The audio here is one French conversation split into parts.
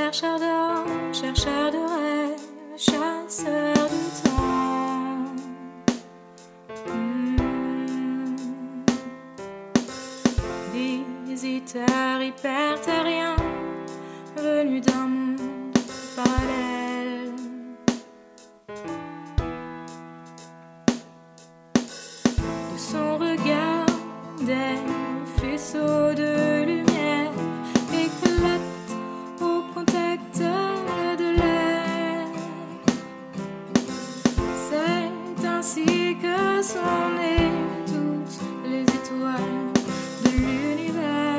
chercheur de rêves, chasseur du temps. Visiteur hyperterrien, venu d'un monde parallèle. De son regard, des faisceaux de lumière éclatent au contact de l'air. C'est ainsi que sont nées toutes les étoiles de l'univers.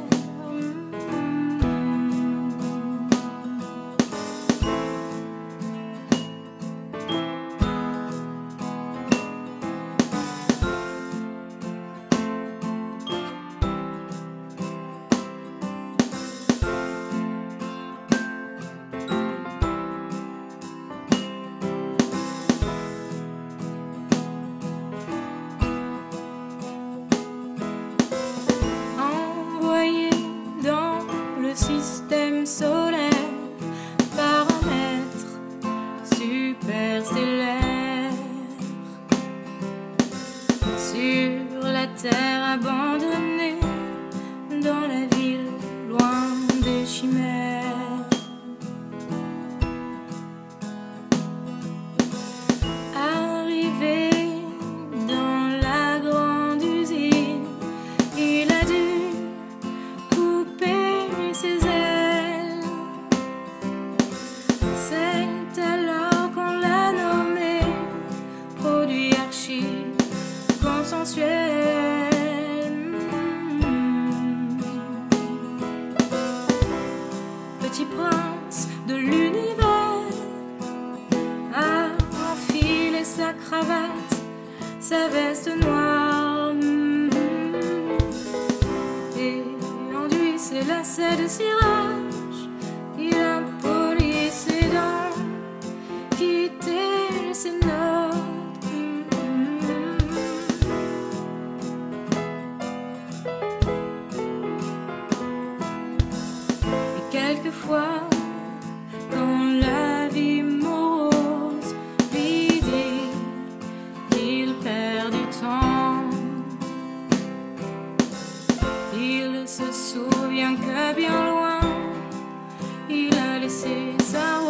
Système solaire, paramètres superstellaires. Sur la terre abandonnée, dans la ville, loin des chimères. Arrivé dans la grande usine, il a dû couper ses ailes. C'est alors qu'on l'a nommé produit archi-consensuel. Petit prince de l'univers a enfilé sa cravate, sa veste noire, et enduit ses lacets de cirage. Il a poli ses dents, quitté ses notes. Et quelquefois, quand la vie morose lui dit qu'il perd du temps, il se souvient que bien loin, il a laissé sa